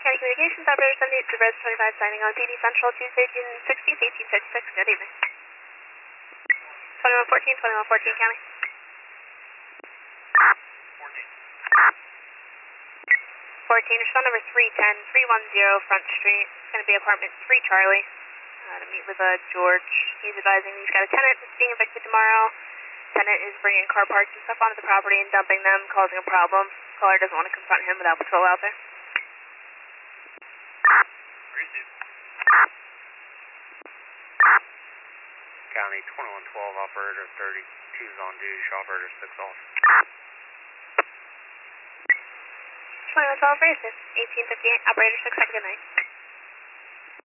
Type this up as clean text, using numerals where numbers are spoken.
County Communications, operator 78 to Res 25 signing on PD Central Tuesday, June 16th, 1856. Good evening. 2114, 2114 County. 14, respond number 310, 310 Front Street. It's going to be apartment 3 Charlie. To meet with George. He's advising he's got a tenant that's being evicted tomorrow. Tenant is bringing car parts and stuff onto the property and dumping them, causing a problem. Caller doesn't want to confront him without patrol out there. County 2112, operator 32 is on duty, operator 6 off. 2112, operator 6, 1858, operator 6, have a good night.